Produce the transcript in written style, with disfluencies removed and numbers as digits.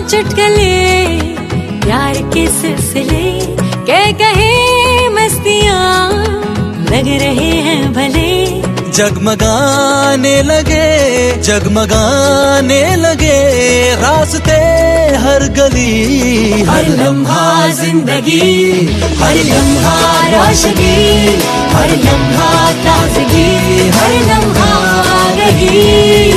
चुटकले प्यार के सिलसिले कहे मस्तियाँ लग रहे हैं भले। जगमगाने लगे रास्ते हर गली, हर लम्हा जिंदगी, हर लम्हा रोशनी, हर लम्हा ताजगी, हर लम्हा रही।